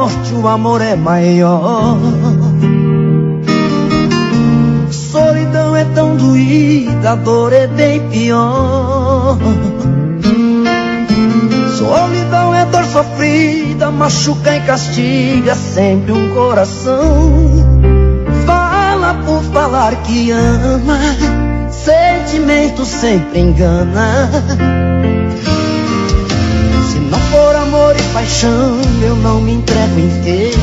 morte o amor é maior. Solidão é tão doída, a dor é bem pior. Solidão é dor sofrida, machuca e castiga sempre um coração. Fala por falar que ama, sentimento sempre engana. Se não for amor e paixão, eu não me entrego inteiro.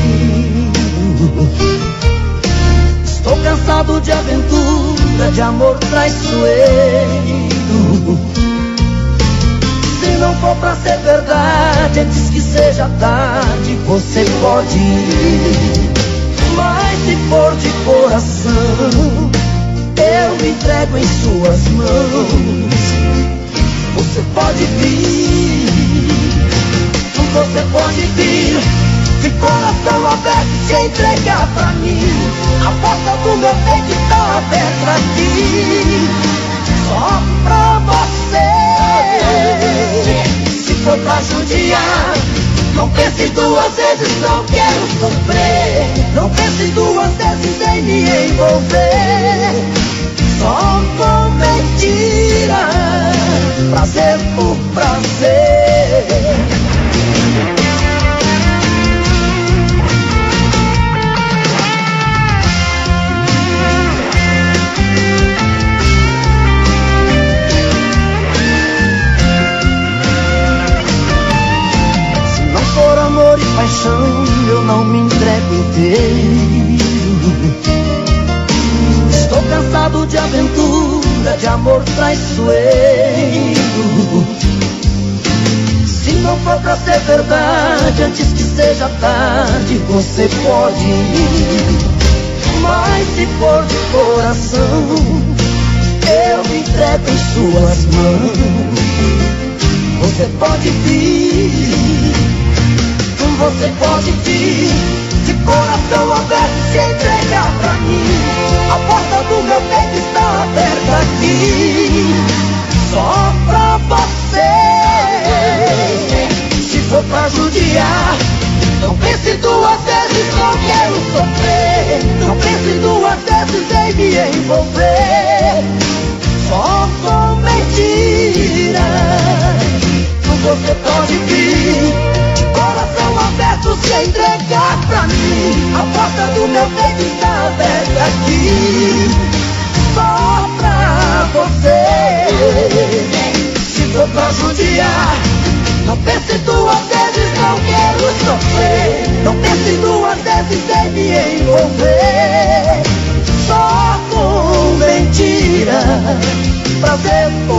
Estou cansado de aventura, de amor traiçoeiro. Se não for pra ser verdade, antes que seja tarde, você pode ir. Mas se for de coração, eu me entrego em suas mãos. Você pode vir, você pode vir, de coração aberto, se entregar pra mim. A porta do meu peito está aberta aqui, só pra você. Se for pra judiar, não pense duas vezes, não quero sofrer. Não pense duas vezes em me envolver, só com mentira, prazer por prazer. Amor e paixão, eu não me entrego inteiro. Estou cansado de aventura, de amor traiçoeiro. Se não for pra ser verdade, antes que seja tarde, você pode ir. Mas se for de coração, eu me entrego em suas mãos. Você pode vir, você pode vir, de coração aberto, se entregar pra mim. A porta do meu peito está aberta aqui, só pra você. Se for pra judiar, não pense duas vezes, não quero sofrer. Não pense duas vezes em me envolver, só com mentira. Você pode vir, coração aberto, se entregar pra mim. A porta do meu peito está aberta aqui, só pra você. Se for pra judiar, não pense duas vezes, não quero sofrer. Não pense duas vezes em me envolver, só com mentira, prazer